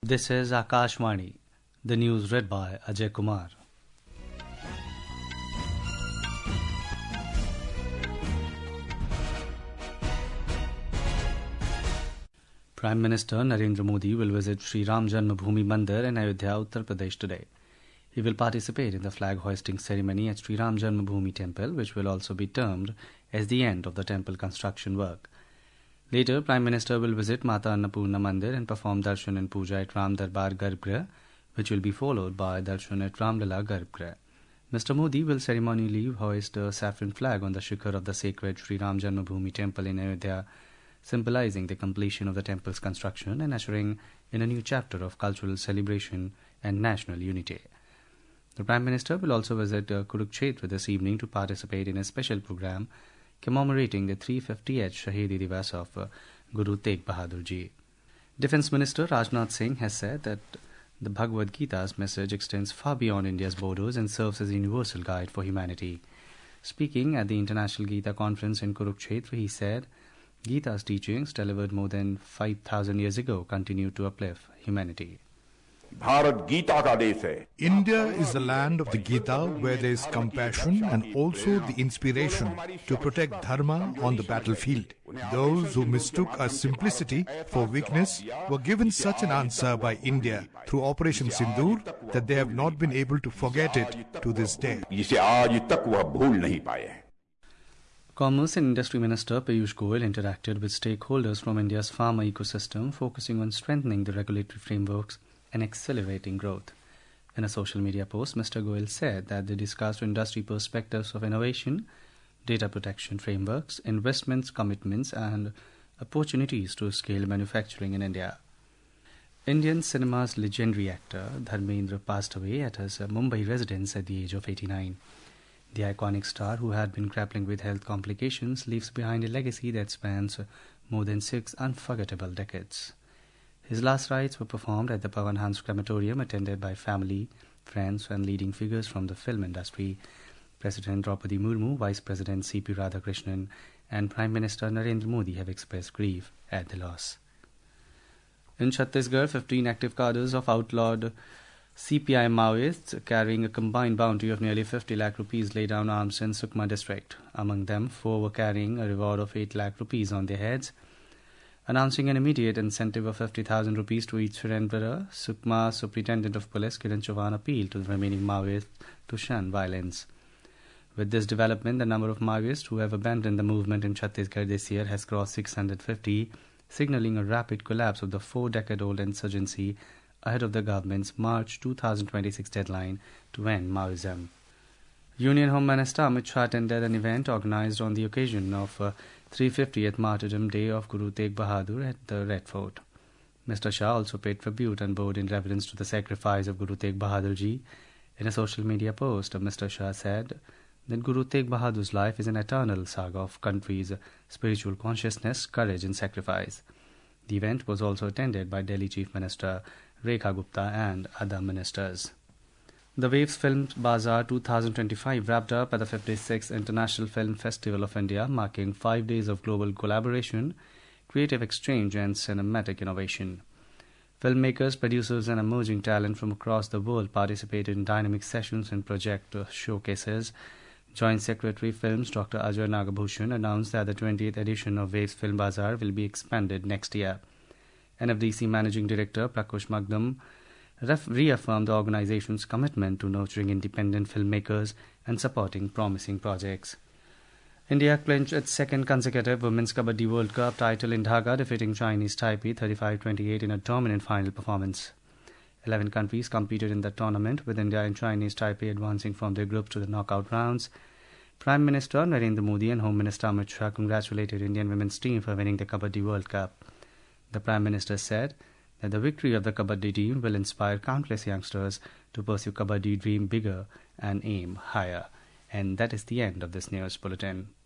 This is Akashvani. The news read by Ajay Kumar. Prime Minister Narendra Modi will visit Sri Ram Janmabhoomi Mandir in Ayodhya, Uttar Pradesh today. He will participate in the flag-hoisting ceremony at Sri Ram Janmabhoomi Temple, which will also be termed as the end of the temple construction work. Later, Prime Minister will visit Mata Annapurna Mandir and perform darshan and puja at Ram Darbar Garbhagriha, which will be followed by darshan at Ramlala Garbhagriha. Mr. Modi will ceremonially hoist a saffron flag on the shikhar of the sacred Sri Ram Janmabhoomi Temple in Ayodhya, symbolizing the completion of the temple's construction and ushering in a new chapter of cultural celebration and national unity. The Prime Minister will also visit Kurukshetra this evening to participate in a special program commemorating the 350th Shahidi Divas of Guru Tegh Bahadur Ji. Defence Minister Rajnath Singh has said that the Bhagavad Gita's message extends far beyond India's borders and serves as a universal guide for humanity. Speaking at the International Gita Conference in Kurukshetra, he said, Gita's teachings, delivered more than 5,000 years ago, continue to uplift humanity. India is the land of the Gita, where there is compassion and also the inspiration to protect dharma on the battlefield. Those who mistook our simplicity for weakness were given such an answer by India through Operation Sindoor that they have not been able to forget it to this day. Commerce and Industry Minister Piyush Goyal interacted with stakeholders from India's pharma ecosystem, focusing on strengthening the regulatory frameworks and accelerating growth. In a social media post, Mr. Goyal said that they discussed industry perspectives of innovation, data protection frameworks, investments, commitments, and opportunities to scale manufacturing in India. Indian cinema's legendary actor Dharmendra passed away at his Mumbai residence at the age of 89. The iconic star, who had been grappling with health complications, leaves behind a legacy that spans more than 6 unforgettable decades. His last rites were performed at the Pawan Hans Crematorium, attended by family, friends, and leading figures from the film industry. President Draupadi Murmu, Vice President C.P. Radhakrishnan, and Prime Minister Narendra Modi have expressed grief at the loss. In Chhattisgarh, 15 active cadres of outlawed CPI Maoists carrying a combined bounty of nearly 50 lakh rupees lay down arms in Sukma district. Among them, 4 were carrying a reward of 8 lakh rupees on their heads. Announcing an immediate incentive of 50,000 rupees to each surrenderer, Sukma Superintendent of Police Kiran Chauhan appealed to the remaining Maoists to shun violence. With this development, the number of Maoists who have abandoned the movement in Chhattisgarh this year has crossed 650, signalling a rapid collapse of the 4-decade-old insurgency ahead of the government's March 2026 deadline to end Maoism. Union Home Minister Amit Shah attended an event organized on the occasion of 350th Martyrdom Day of Guru Tegh Bahadur at the Red Fort. Mr. Shah also paid tribute and bowed in reverence to the sacrifice of Guru Tegh Bahadur Ji. In a social media post, Mr. Shah said that Guru Tegh Bahadur's life is an eternal saga of country's spiritual consciousness, courage and sacrifice. The event was also attended by Delhi Chief Minister Rekha Gupta and other ministers. The Waves Film Bazaar 2025 wrapped up at the 56th International Film Festival of India, marking 5 days of global collaboration, creative exchange and cinematic innovation. Filmmakers, producers and emerging talent from across the world participated in dynamic sessions and project showcases. Joint Secretary Films Dr. Ajay Nagabhushan announced that the 20th edition of Waves Film Bazaar will be expanded next year. NFDC Managing Director Prakush Magdum reaffirmed the organization's commitment to nurturing independent filmmakers and supporting promising projects. India clinched its second consecutive Women's Kabaddi World Cup title in Dhaka, defeating Chinese Taipei 35-28 in a dominant final performance. 11 countries competed in the tournament, with India and Chinese Taipei advancing from their groups to the knockout rounds. Prime Minister Narendra Modi and Home Minister Amit Shah congratulated Indian women's team for winning the Kabaddi World Cup. The Prime Minister said that the victory of the Kabaddi team will inspire countless youngsters to pursue Kabaddi, dream bigger and aim higher. And that is the end of this news bulletin.